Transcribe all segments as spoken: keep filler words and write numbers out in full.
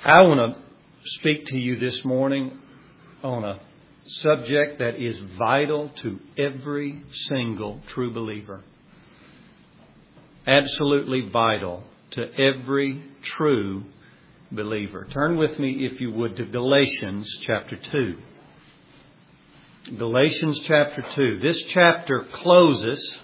I want to speak to you this morning on a subject that is vital to every single true believer. Absolutely vital to every true believer. Turn with me, if you would, to Galatians chapter two. Galatians chapter two. This chapter closes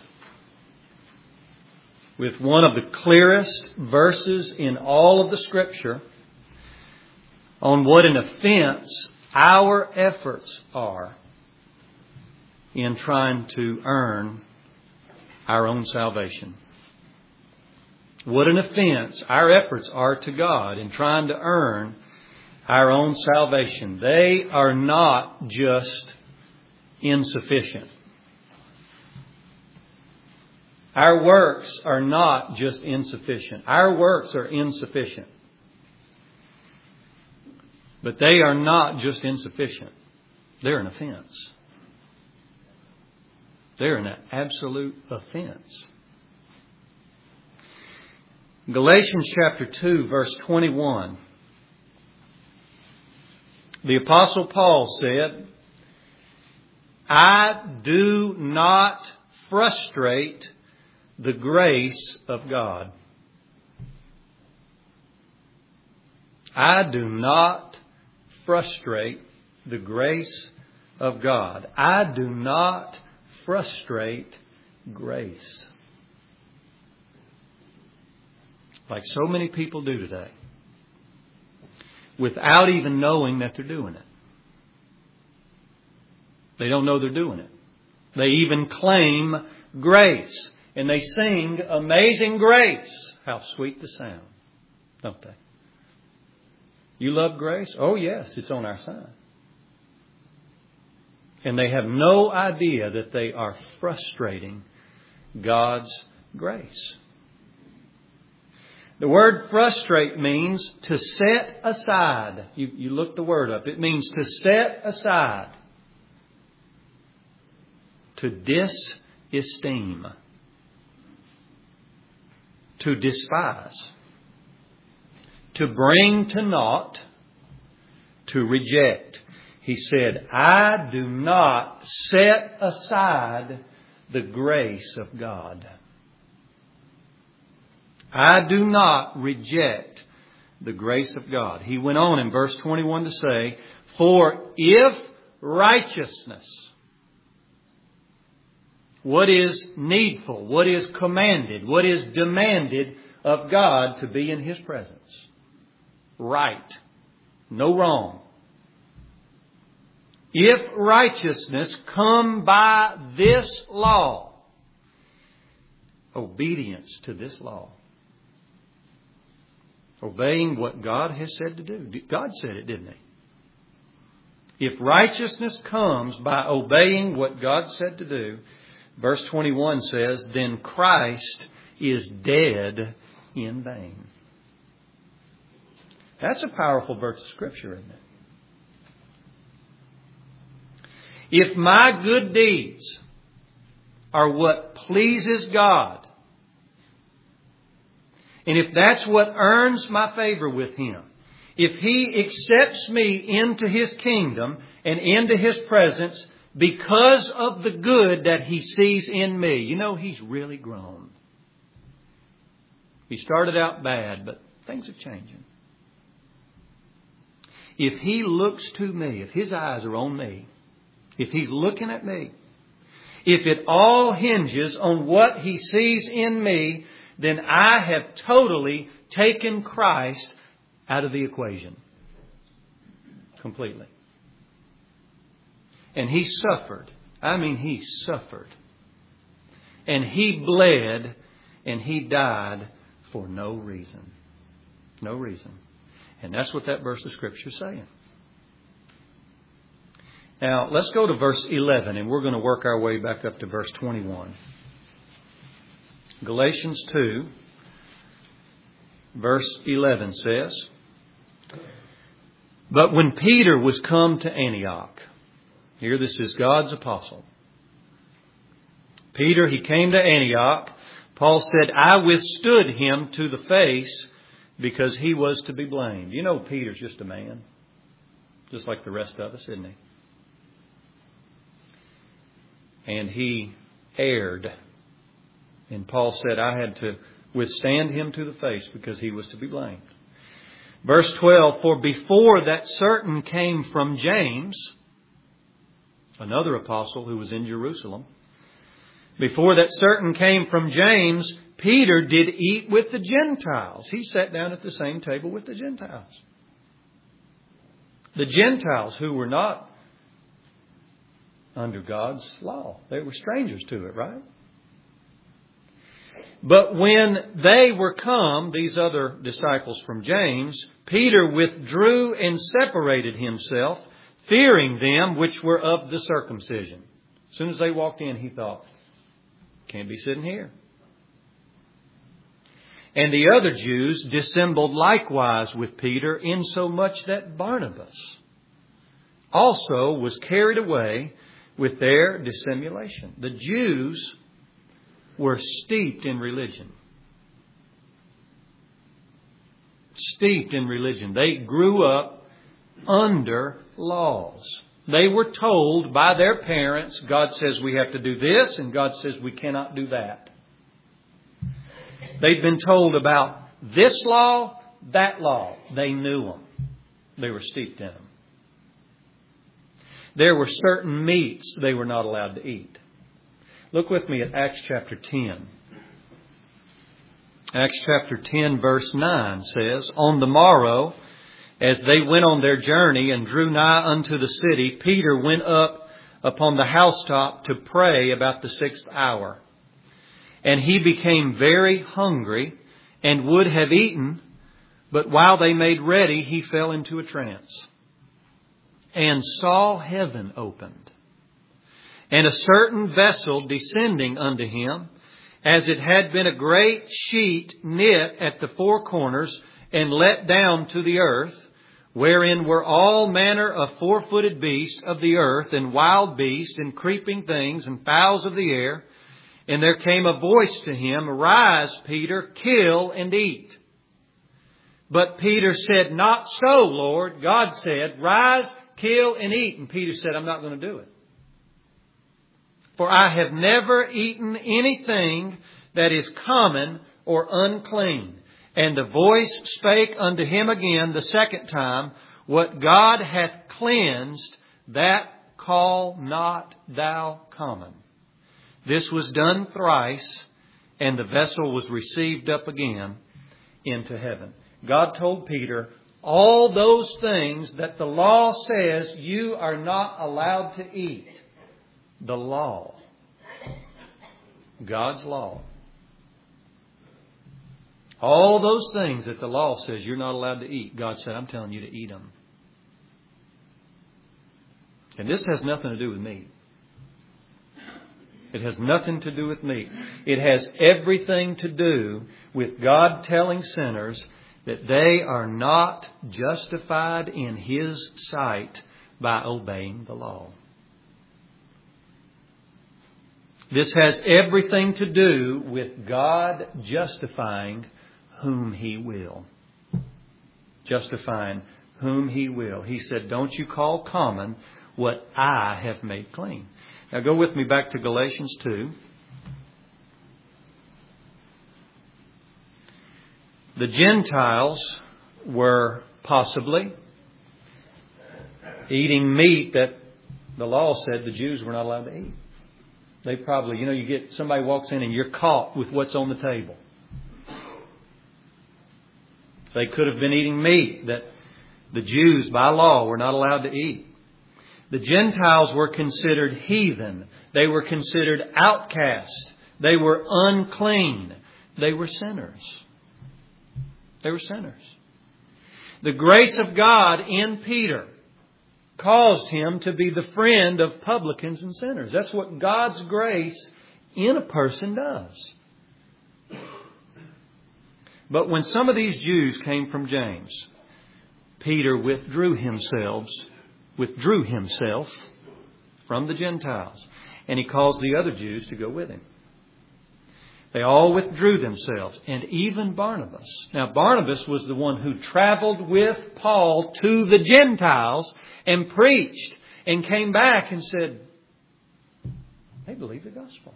with one of the clearest verses in all of the Scripture on what an offense our efforts are in trying to earn our own salvation. What an offense our efforts are to God in trying to earn our own salvation. They are not just insufficient. Our works are not just insufficient. Our works are insufficient. But they are not just insufficient. They're an offense. They're an absolute offense. Galatians chapter two, verse twenty-one. The Apostle Paul said, I do not frustrate the grace of God. I do not frustrate the grace of God. I do not frustrate grace. Like so many people do today. Without even knowing that they're doing it. They don't know they're doing it. They even claim grace. And they sing Amazing Grace. How sweet the sound. Don't they? You love grace? Oh yes, it's on our side. And they have no idea that they are frustrating God's grace. The word frustrate means to set aside. You, you look the word up. It means to set aside. To disesteem. To despise. To bring to naught, to reject. He said, I do not set aside the grace of God. I do not reject the grace of God. He went on in verse twenty-one to say, for if righteousness, what is needful, what is commanded, what is demanded of God to be in His presence. Right. No wrong. If righteousness come by this law, obedience to this law, obeying what God has said to do. God said it, didn't He? If righteousness comes by obeying what God said to do, verse twenty-one says, then Christ is dead in vain. That's a powerful verse of Scripture, isn't it? If my good deeds are what pleases God, and if that's what earns my favor with Him, if He accepts me into His kingdom and into His presence because of the good that He sees in me, you know, He's really grown. He started out bad, but things are changing. If He looks to me, if His eyes are on me, if He's looking at me, if it all hinges on what He sees in me, then I have totally taken Christ out of the equation. Completely. And He suffered. I mean, He suffered. And He bled and He died for no reason. No reason. And that's what that verse of Scripture is saying. Now, let's go to verse eleven, and we're going to work our way back up to verse twenty-one. Galatians two, verse eleven says, but when Peter was come to Antioch, here this is God's apostle. Peter, he came to Antioch. Paul said, I withstood him to the face because he was to be blamed. You know, Peter's just a man, just like the rest of us, isn't he? And he erred. And Paul said, I had to withstand him to the face because he was to be blamed. Verse twelve, for before that certain came from James, another apostle who was in Jerusalem, before that certain came from James, Peter did eat with the Gentiles. He sat down at the same table with the Gentiles. The Gentiles who were not under God's law. They were strangers to it, right? But when they were come, these other disciples from James, Peter withdrew and separated himself, fearing them which were of the circumcision. As soon as they walked in, he thought, can't be sitting here. And the other Jews dissembled likewise with Peter, insomuch that Barnabas also was carried away with their dissimulation. The Jews were steeped in religion. Steeped in religion. They grew up under laws. They were told by their parents, God says we have to do this, and God says we cannot do that. They'd been told about this law, that law. They knew them. They were steeped in them. There were certain meats they were not allowed to eat. Look with me at Acts chapter ten. Acts chapter ten verse nine says, on the morrow, as they went on their journey and drew nigh unto the city, Peter went up upon the housetop to pray about the sixth hour. And he became very hungry and would have eaten, but while they made ready, he fell into a trance and saw heaven opened, and a certain vessel descending unto him, as it had been a great sheet knit at the four corners and let down to the earth, wherein were all manner of four-footed beasts of the earth, and wild beasts, and creeping things, and fowls of the air. And there came a voice to him, Arise, Peter, kill and eat. But Peter said, Not so, Lord. God said, Rise, kill and eat. And Peter said, I'm not going to do it. For I have never eaten anything that is common or unclean. And the voice spake unto him again the second time, What God hath cleansed, that call not thou common. This was done thrice, and the vessel was received up again into heaven. God told Peter, all those things that the law says you are not allowed to eat. The law. God's law. All those things that the law says you're not allowed to eat. God said, I'm telling you to eat them. And this has nothing to do with meat. It has nothing to do with meat. It has everything to do with God telling sinners that they are not justified in His sight by obeying the law. This has everything to do with God justifying whom He will. Justifying whom He will. He said, don't you call common what I have made clean. Now go with me back to Galatians two. The Gentiles were possibly eating meat that the law said the Jews were not allowed to eat. They probably, you know, you get somebody walks in and you're caught with what's on the table. They could have been eating meat that the Jews by law were not allowed to eat. The Gentiles were considered heathen. They were considered outcast. They were unclean. They were sinners. They were sinners. The grace of God in Peter caused him to be the friend of publicans and sinners. That's what God's grace in a person does. But when some of these Jews came from James, Peter withdrew himself, withdrew himself from the Gentiles, and he caused the other Jews to go with him. They all withdrew themselves, and even Barnabas. Now, Barnabas was the one who traveled with Paul to the Gentiles and preached and came back and said, they believe the gospel.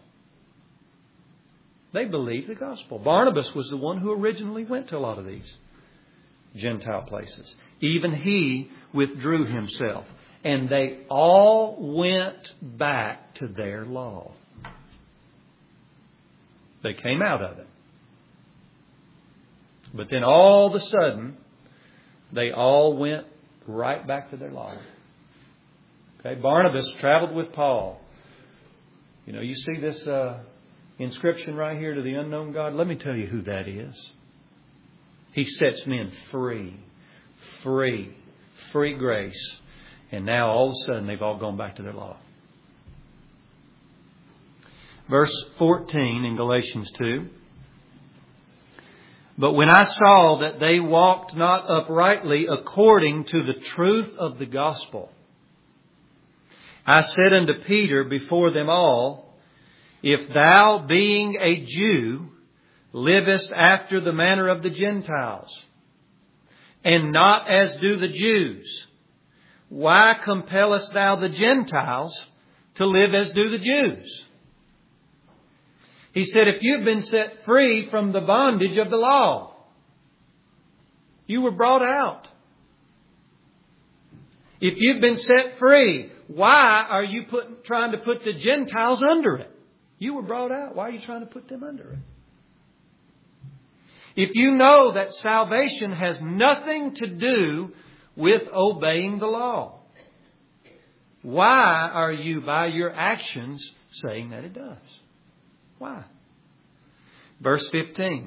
They believe the gospel. Barnabas was the one who originally went to a lot of these Gentile places. Even he withdrew himself. And they all went back to their law. They came out of it. But then all of a sudden, they all went right back to their law. Okay, Barnabas traveled with Paul. You know, you see this uh, inscription right here, to the unknown God. Let me tell you who that is. He sets men free. Free. Free grace. And now all of a sudden they've all gone back to their law. Verse fourteen in Galatians two. But when I saw that they walked not uprightly according to the truth of the gospel, I said unto Peter before them all, if thou, being a Jew, livest after the manner of the Gentiles, and not as do the Jews, why compellest thou the Gentiles to live as do the Jews? He said, if you've been set free from the bondage of the law, you were brought out. If you've been set free, why are you put, trying to put the Gentiles under it? You were brought out. Why are you trying to put them under it? If you know that salvation has nothing to do with obeying the law, why are you, by your actions, saying that it does? Why? Verse fifteen.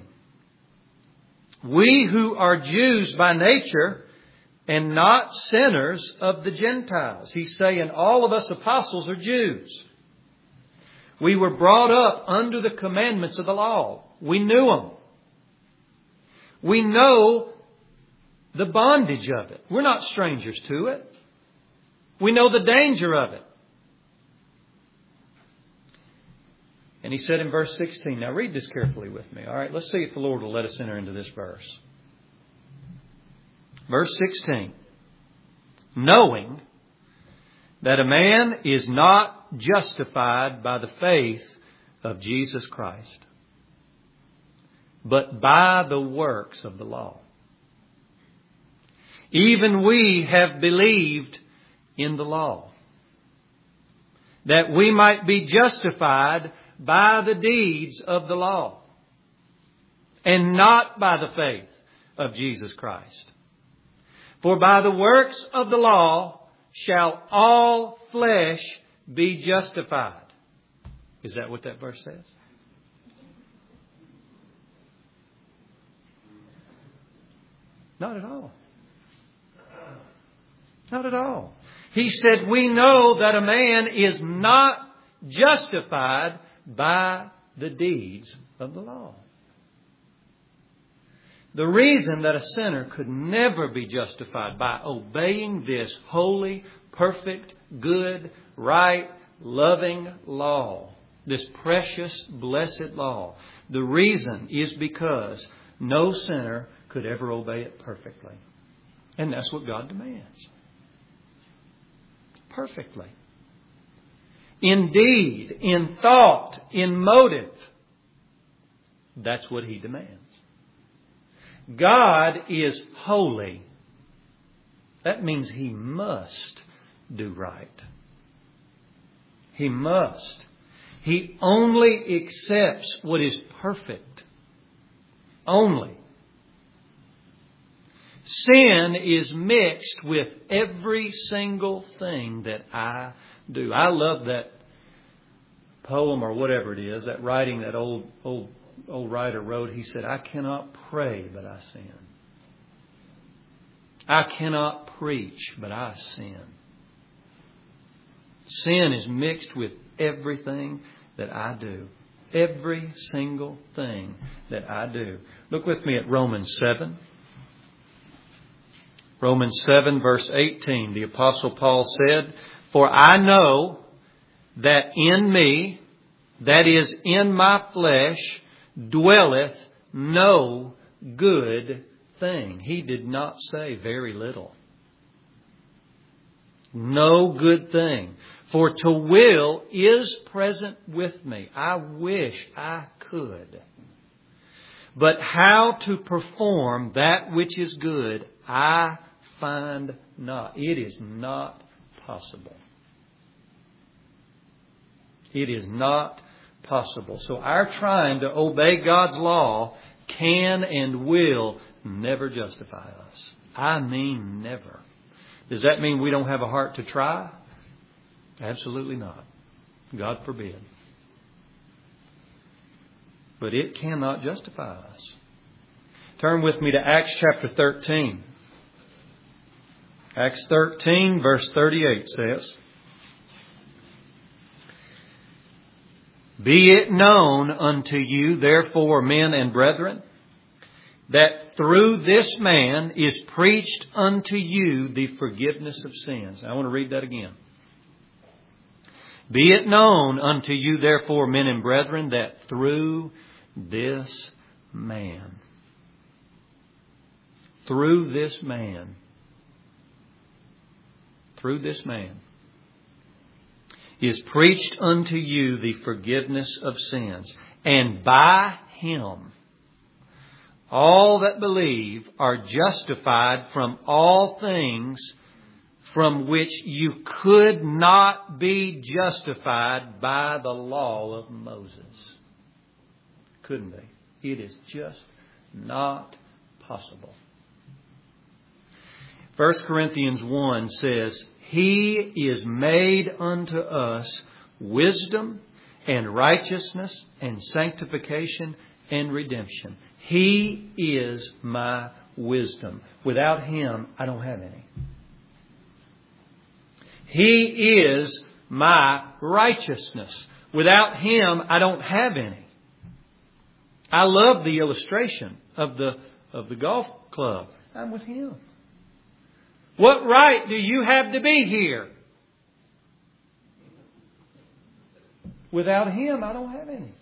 We who are Jews by nature and not sinners of the Gentiles. He's saying all of us apostles are Jews. We were brought up under the commandments of the law. We knew them. We know the bondage of it. We're not strangers to it. We know the danger of it. And he said in verse sixteen, now read this carefully with me. All right, let's see if the Lord will let us enter into this verse. Verse sixteen. Knowing that a man is not justified by the faith of Jesus Christ, but by the works of the law. Even we have believed in the law, that we might be justified by the deeds of the law, and not by the faith of Jesus Christ. For by the works of the law shall all flesh be justified. Is that what that verse says? Not at all. Not at all. He said, we know that a man is not justified by the deeds of the law. The reason that a sinner could never be justified by obeying this holy, perfect, good, right, loving law, this precious, blessed law, the reason is because no sinner could ever obey it perfectly. And that's what God demands. Perfectly. In deed, in thought, in motive. That's what He demands. God is holy. That means He must do right. He must. He only accepts what is perfect. Only. Sin is mixed with every single thing that I do. I love that poem or whatever it is, that writing that old old old writer wrote. He said, I cannot pray, but I sin. I cannot preach, but I sin. Sin is mixed with everything that I do. Every single thing that I do. Look with me at Romans seven. Romans seven verse eighteen. The Apostle Paul said, for I know that in me, that is in my flesh, dwelleth no good thing. He did not say very little. No good thing. For to will is present with me. I wish I could. But how to perform that which is good, I find not. It is not possible. It is not possible. So our trying to obey God's law can and will never justify us. I mean never. Does that mean we don't have a heart to try? Absolutely not. God forbid. But it cannot justify us. Turn with me to Acts chapter thirteen. Acts thirteen verse thirty-eight says, Be it known unto you, therefore, men and brethren, that through this man is preached unto you the forgiveness of sins. I want to read that again. Be it known unto you, therefore, men and brethren, that through this man, through this man, through this man, is preached unto you the forgiveness of sins. And by Him, all that believe are justified from all things from which you could not be justified by the law of Moses. Couldn't be. It is just not possible. First Corinthians one says, He is made unto us wisdom and righteousness and sanctification and redemption. He is my wisdom. Without Him, I don't have any. He is my righteousness. Without Him, I don't have any. I love the illustration of the, of the golf club. I'm with Him. What right do you have to be here? Without Him, I don't have any.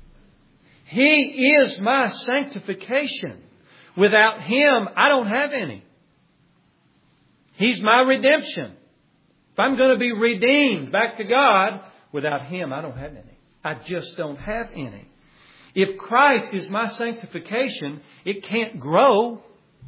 He is my sanctification. Without Him, I don't have any. He's my redemption. If I'm going to be redeemed back to God, without Him, I don't have any. I just don't have any. If Christ is my sanctification, it can't grow.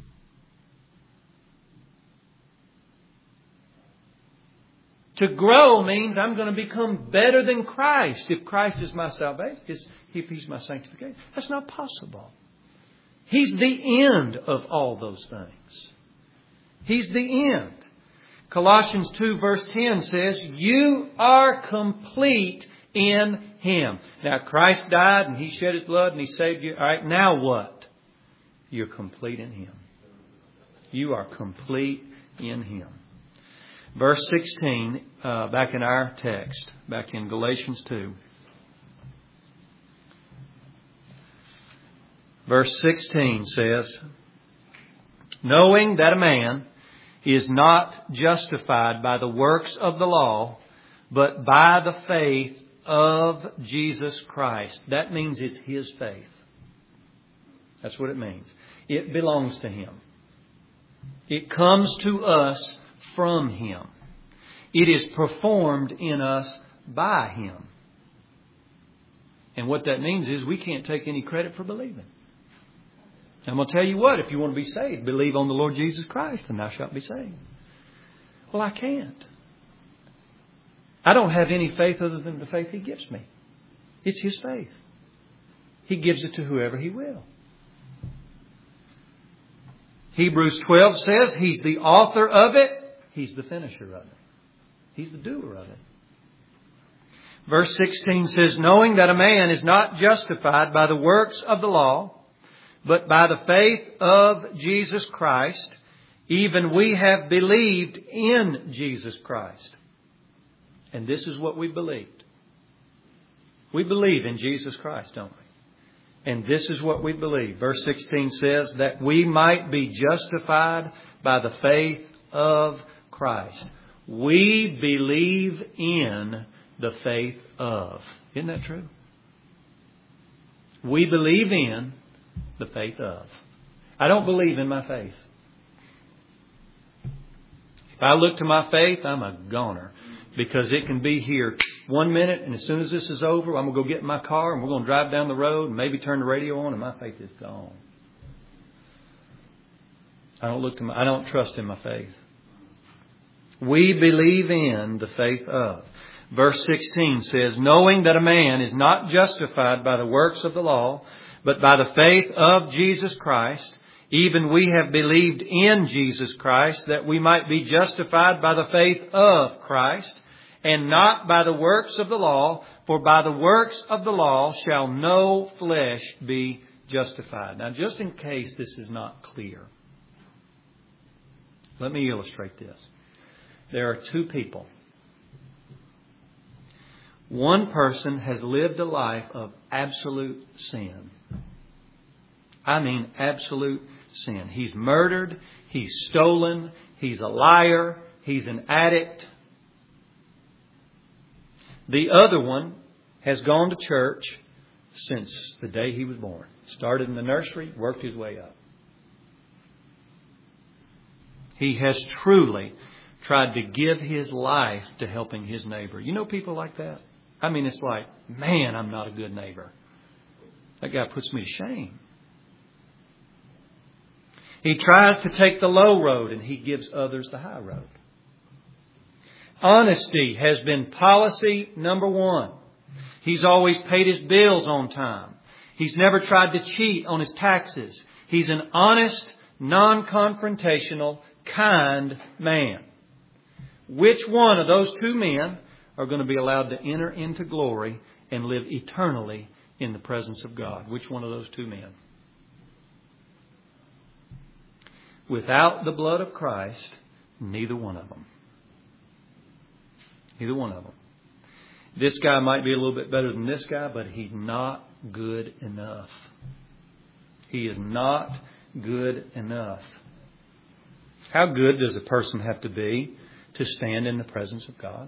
To grow means I'm going to become better than Christ. If Christ is my salvation, if He's my sanctification, that's not possible. He's the end of all those things. He's the end. Colossians two verse ten says, You are complete in Him. Now Christ died and He shed His blood and He saved you. All right, now what? You're complete in Him. You are complete in Him. Verse sixteen, uh, back in our text, back in Galatians two. Verse sixteen says, Knowing that a man is not justified by the works of the law, but by the faith of Jesus Christ. That means it's His faith. That's what it means. It belongs to Him. It comes to us from Him. It is performed in us by Him. And what that means is we can't take any credit for believing. I'm going to tell you what, if you want to be saved, believe on the Lord Jesus Christ and thou shalt be saved. Well, I can't. I don't have any faith other than the faith He gives me. It's His faith. He gives it to whoever He will. Hebrews twelve says He's the author of it. He's the finisher of it. He's the doer of it. Verse sixteen says, Knowing that a man is not justified by the works of the law, but by the faith of Jesus Christ, even we have believed in Jesus Christ. And this is what we believed. We believe in Jesus Christ, don't we? And this is what we believe. Verse sixteen says that we might be justified by the faith of Christ. We believe in the faith of. Isn't that true? We believe in the faith of. I don't believe in my faith. If I look to my faith, I'm a goner. Because it can be here one minute, and as soon as this is over, I'm going to go get in my car, and we're going to drive down the road, and maybe turn the radio on, and my faith is gone. I don't look to my, I don't trust in my faith. We believe in the faith of. Verse sixteen says, knowing that a man is not justified by the works of the law, but by the faith of Jesus Christ, even we have believed in Jesus Christ, that we might be justified by the faith of Christ, and not by the works of the law, for by the works of the law shall no flesh be justified. Now, just in case this is not clear, let me illustrate this. There are two people. One person has lived a life of absolute sin. I mean absolute sin. He's murdered. He's stolen. He's a liar. He's an addict. The other one has gone to church since the day he was born. Started in the nursery, worked his way up. He has truly tried to give his life to helping his neighbor. You know people like that? I mean, it's like, man, I'm not a good neighbor. That guy puts me to shame. He tries to take the low road and he gives others the high road. Honesty has been policy number one. He's always paid his bills on time. He's never tried to cheat on his taxes. He's an honest, non-confrontational, kind man. Which one of those two men are going to be allowed to enter into glory and live eternally in the presence of God? Which one of those two men? Without the blood of Christ, neither one of them. Neither one of them. This guy might be a little bit better than this guy, but he's not good enough. He is not good enough. How good does a person have to be to stand in the presence of God?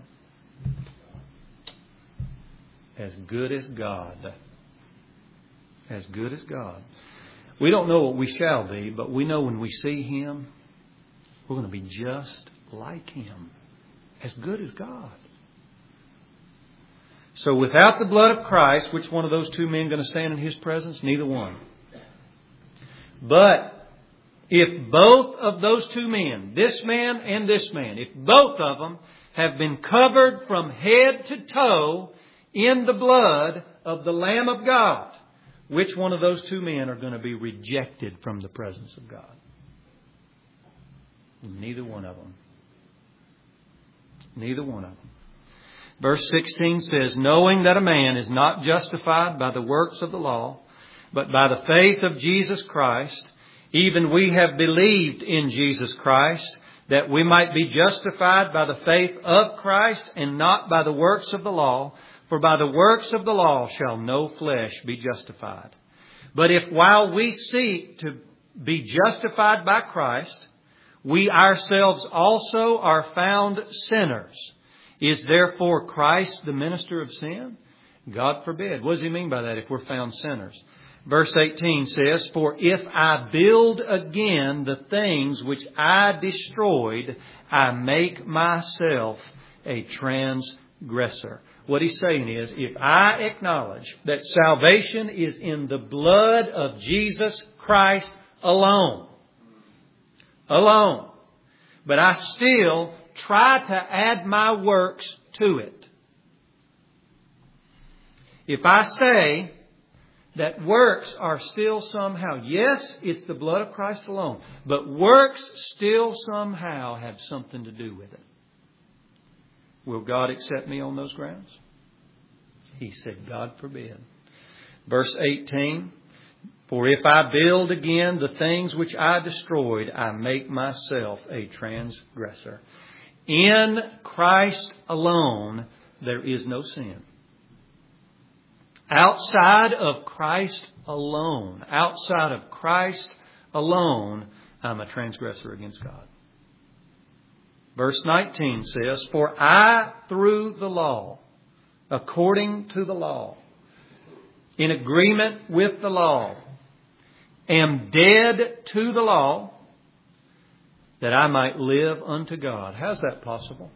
As good as God. As good as God. We don't know what we shall be, but we know when we see Him, we're going to be just like Him. As good as God. So without the blood of Christ, which one of those two men going to stand in His presence? Neither one. But if both of those two men, this man and this man, if both of them have been covered from head to toe in the blood of the Lamb of God, which one of those two men are going to be rejected from the presence of God? Neither one of them. Neither one of them. Verse sixteen says, knowing that a man is not justified by the works of the law, but by the faith of Jesus Christ, even we have believed in Jesus Christ, that we might be justified by the faith of Christ and not by the works of the law. For by the works of the law shall no flesh be justified. But if while we seek to be justified by Christ, we ourselves also are found sinners, is therefore Christ the minister of sin? God forbid. What does he mean by that if we're found sinners? Verse eighteen says, for if I build again the things which I destroyed, I make myself a transgressor. What he's saying is, if I acknowledge that salvation is in the blood of Jesus Christ alone, alone, but I still try to add my works to it. If I say that works are still somehow, yes, it's the blood of Christ alone, but works still somehow have something to do with it. Will God accept me on those grounds? He said, God forbid. Verse eighteen, for if I build again the things which I destroyed, I make myself a transgressor. In Christ alone, there is no sin. Outside of Christ alone, outside of Christ alone, I'm a transgressor against God. Verse nineteen says, for I through the law, according to the law, in agreement with the law, am dead to the law, that I might live unto God. How's that possible?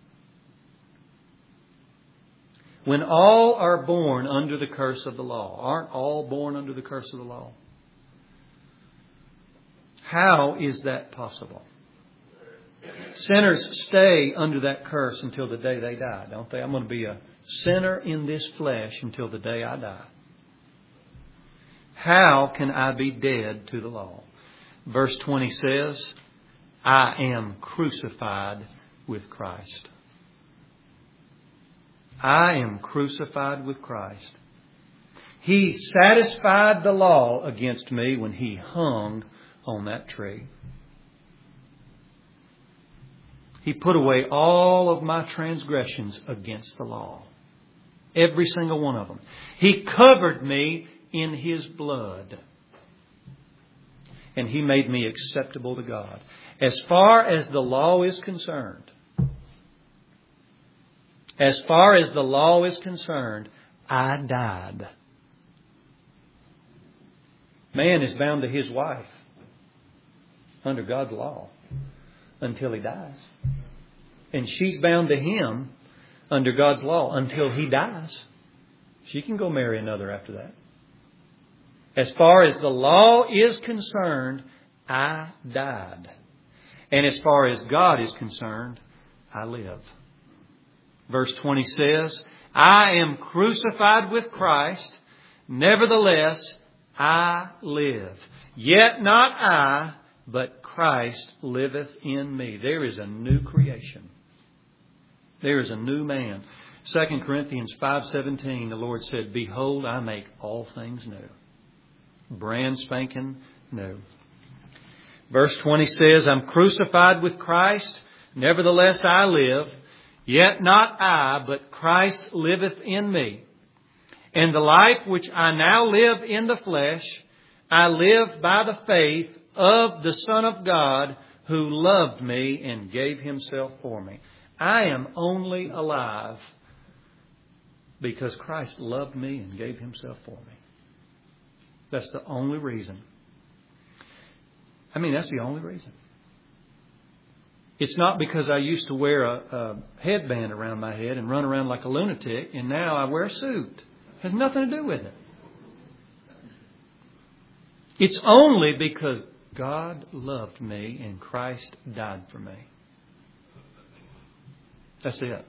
When all are born under the curse of the law, aren't all born under the curse of the law? How is that possible? Sinners stay under that curse until the day they die, don't they? I'm going to be a sinner in this flesh until the day I die. How can I be dead to the law? Verse twenty says, I am crucified with Christ. I am crucified with Christ. He satisfied the law against me when He hung on that tree. He put away all of my transgressions against the law. Every single one of them. He covered me in His blood. And He made me acceptable to God. As far as the law is concerned, as far as the law is concerned, I died. Man is bound to his wife under God's law until he dies. And she's bound to him under God's law until he dies. She can go marry another after that. As far as the law is concerned, I died. And as far as God is concerned, I live. Verse twenty says, I am crucified with Christ, nevertheless I live. Yet not I, but Christ liveth in me. There is a new creation. There is a new man. Second Corinthians five seventeen, the Lord said, Behold, I make all things new. Brand spanking new. Verse twenty says, I'm crucified with Christ, nevertheless I live. Yet not I, but Christ liveth in me. And the life which I now live in the flesh, I live by the faith of the Son of God, who loved me and gave Himself for me. I am only alive because Christ loved me and gave Himself for me. That's the only reason. I mean, that's the only reason. It's not because I used to wear a, a headband around my head and run around like a lunatic, and now I wear a suit. It has nothing to do with it. It's only because God loved me and Christ died for me. That's it.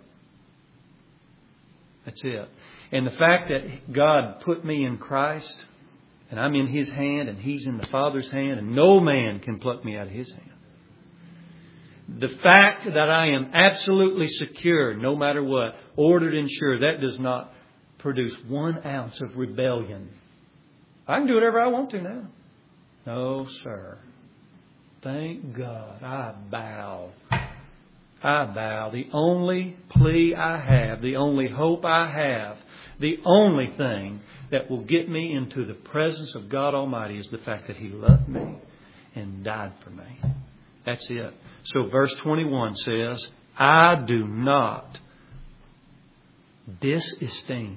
That's it. And the fact that God put me in Christ, and I'm in His hand, and He's in the Father's hand, and no man can pluck me out of His hand. The fact that I am absolutely secure, no matter what, ordered and sure, that does not produce one ounce of rebellion. I can do whatever I want to now. No, sir. Thank God. I bow. I bow. The only plea I have, the only hope I have, the only thing that will get me into the presence of God Almighty is the fact that He loved me and died for me. That's it. So verse twenty-one says, I do not disesteem.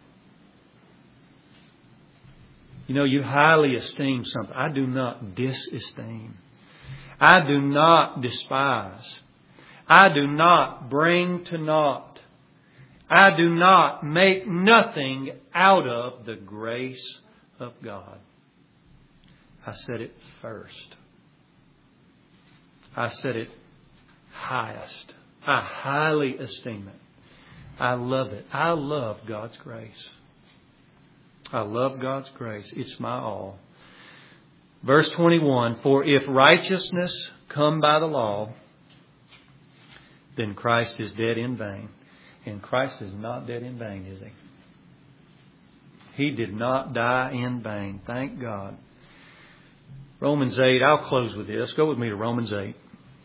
You know, you highly esteem something. I do not disesteem. I do not despise. I do not bring to naught. I do not make nothing out of the grace of God. I said it first. I said it highest. I highly esteem it. I love it. I love God's grace. I love God's grace. It's my all. Verse twenty-one, for if righteousness come by the law, then Christ is dead in vain. And Christ is not dead in vain, is He? He did not die in vain. Thank God. Romans eight, I'll close with this. Go with me to Romans eight.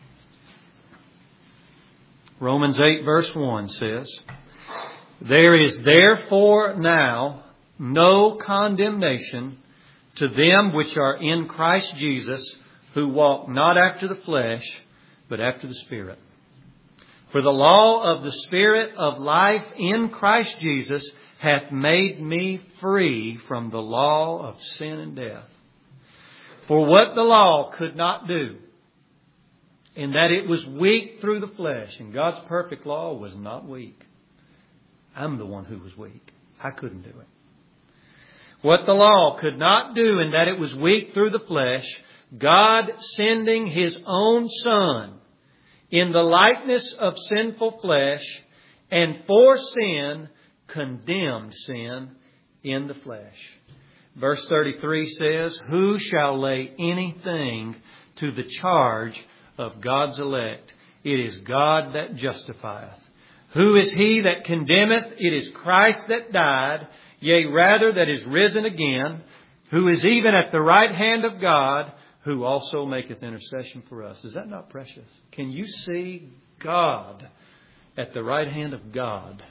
Romans eight verse one says, there is therefore now no condemnation to them which are in Christ Jesus, who walk not after the flesh, but after the Spirit. For the law of the Spirit of life in Christ Jesus hath made me free from the law of sin and death. For what the law could not do, in that it was weak through the flesh, and God's perfect law was not weak. I'm the one who was weak. I couldn't do it. What the law could not do, in that it was weak through the flesh, God sending His own Son in the likeness of sinful flesh, and for sin, condemned sin in the flesh. Verse thirty-three says, Who shall lay anything to the charge of God's elect? It is God that justifieth. Who is he that condemneth? It is Christ that died, yea, rather that is risen again, who is even at the right hand of God, who also maketh intercession for us. Is that not precious? Can you see God at the right hand of God?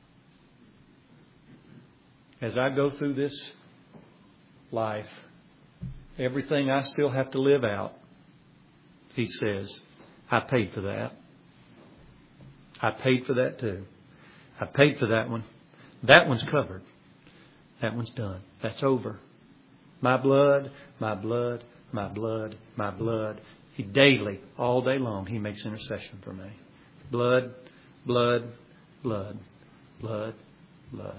As I go through this life, everything I still have to live out, He says, I paid for that. I paid for that too. I paid for that one. That one's covered. That one's done. That's over. My blood, my blood, my blood, my blood. He daily, all day long, He makes intercession for me. Blood, blood, blood, blood, blood.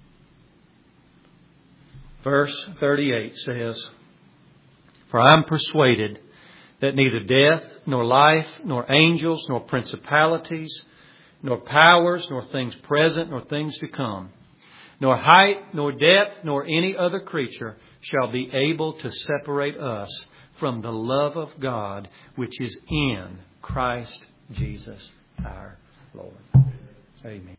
Verse thirty-eight says, For I am persuaded that neither death, nor life, nor angels, nor principalities, nor powers, nor things present, nor things to come, nor height, nor depth, nor any other creature shall be able to separate us from the love of God which is in Christ Jesus our Lord. Amen.